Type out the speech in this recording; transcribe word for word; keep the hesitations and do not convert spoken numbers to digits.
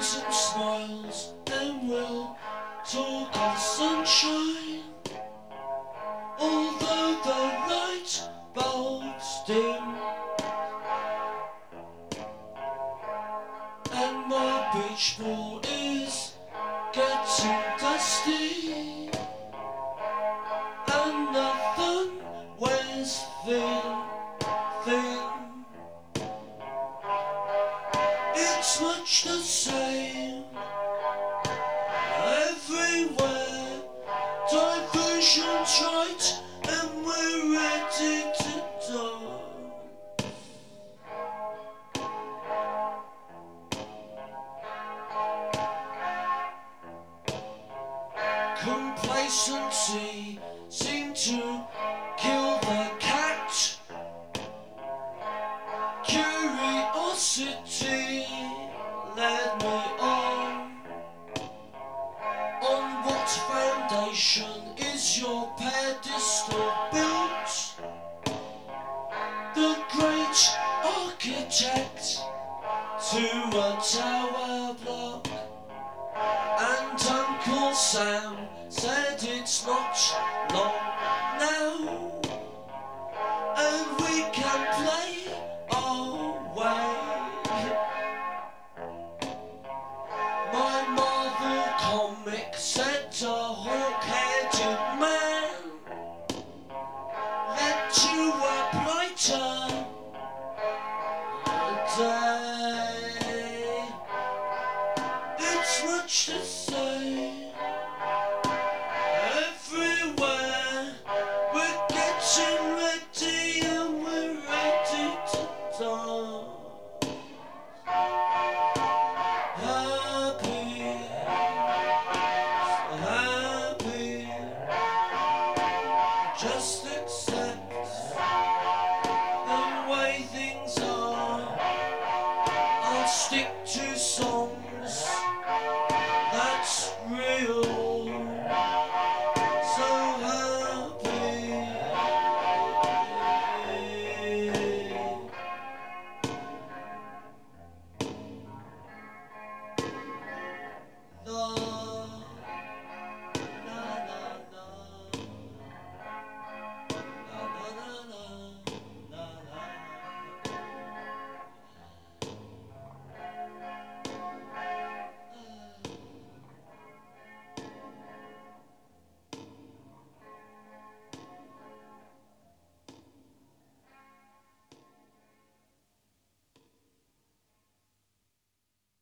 and smiles, and we'll talk of sunshine. Although the light bulbs dim, and my beach ball is getting dusty, and nothing wears thin, thin. It's much the same everywhere. Diversion's right, and we're ready to die. Complacency seemed to kill the cat. Curiosity led me on. On what foundation is your pedestal built? The great architect to a tower block. And Uncle Sam said it's not long now, and we can play our way. My Marvel comic said a hawk-headed man led to a brighter day. It's much the